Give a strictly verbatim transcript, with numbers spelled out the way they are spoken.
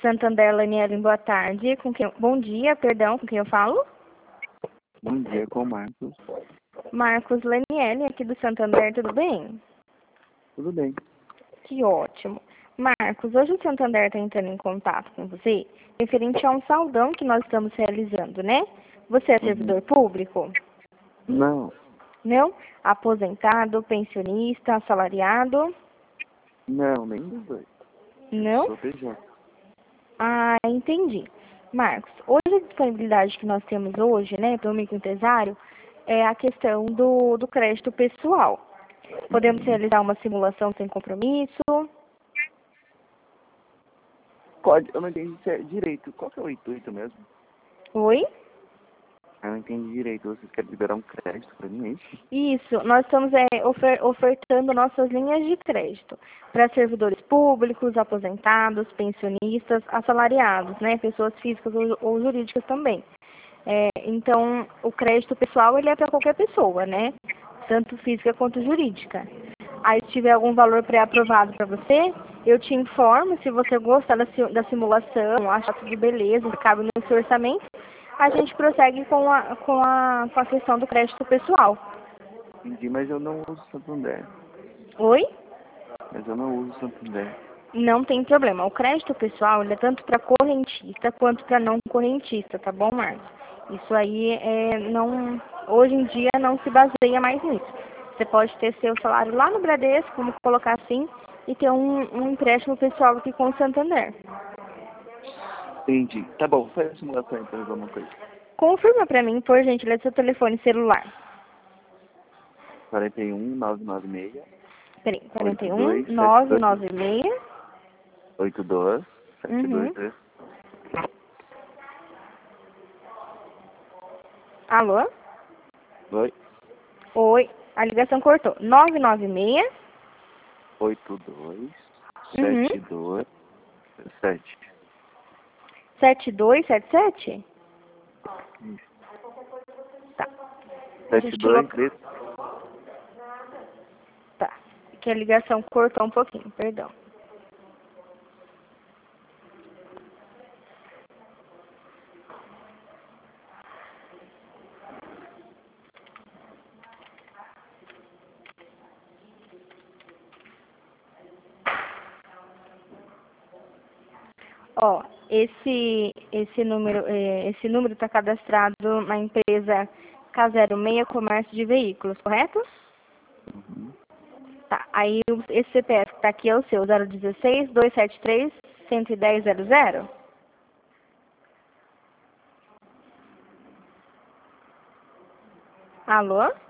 Santander, Laniele, boa tarde. Com quem... Bom dia, perdão, com quem eu falo? Bom dia, com o Marcos. Marcos Laniele, aqui do Santander, tudo bem? Tudo bem. Que ótimo. Marcos, hoje o Santander está entrando em contato com você, referente a um saldão que nós estamos realizando, né? Você é servidor público? Não, Não? Aposentado, pensionista, assalariado? não, nem dos dois. Não? Sou P J. Ah, entendi. Marcos, hoje a disponibilidade que nós temos hoje, né, para o microempresário, é a questão do, do crédito pessoal. Podemos realizar uma simulação sem compromisso? Pode, eu não entendi se é direito. Qual que é o intuito mesmo? Oi? Eu não entendi direito. Vocês querem liberar um crédito pra mim, é isso? Isso, nós estamos é, ofer ofertando nossas linhas de crédito para servidores públicos, aposentados, pensionistas, assalariados, né, pessoas físicas ou, ou jurídicas também. É, então, o crédito pessoal ele é para qualquer pessoa, né, tanto física quanto jurídica. Aí, se tiver algum valor pré-aprovado para você, eu te informo. Se você gostar da, da simulação, achar tudo beleza, cabe no seu orçamento, a gente prossegue com a, com a, com a questão do crédito pessoal. Entendi, mas eu não uso Santander. Oi? Mas eu não uso Santander. Não tem problema. O crédito pessoal ele é tanto para correntista quanto para não correntista, tá bom, Marcos? Isso aí é, não, hoje em dia não se baseia mais nisso. Você pode ter seu salário lá no Bradesco, vamos colocar assim, e ter um, um empréstimo pessoal aqui com o Santander. Entendi. Tá bom, faz a simulação então, alguma coisa. Confirma para mim, por gentileza, seu telefone celular. quarenta e um, novecentos e noventa e seis. Peraí, quarenta e um, oitenta e dois, nove setenta e dois, nove seis. oitenta e dois, setenta e dois, Uhum. três. Alô? Oi? Oi, a ligação cortou. nove nove seis. oitenta e dois, Uhum. setenta e dois, sete. sete dois sete sete? Tá. Deixa eu sete te dois, local. três. Tá. Que a ligação cortou um pouquinho, perdão. Ó, esse esse número eh, esse número está cadastrado na empresa K zero seis Comércio de Veículos, correto? Uhum. Tá. Aí o- esse C P F que tá aqui é o seu, zero um seis, dois sete três, um um zero zero zero? Alô?